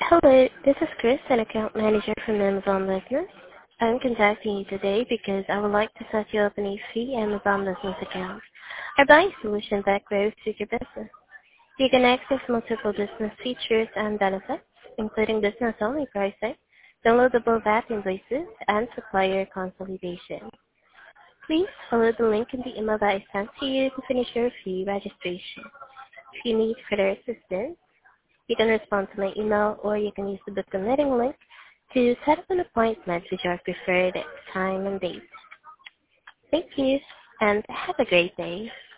Hello, this is Chris, an account manager from Amazon Business. I'm contacting you today because I would like to set you up a free Amazon Business account. Our buying solution that grows with your business. You can access multiple business features and benefits, including business-only pricing, downloadable VAT invoices, and supplier consolidation. Please follow the link in the email that I sent to you to finish your free registration. If you need further assistance, you can respond to my email or you can use the book a meeting link to set up an appointment with your preferred time and date. Thank you and have a great day.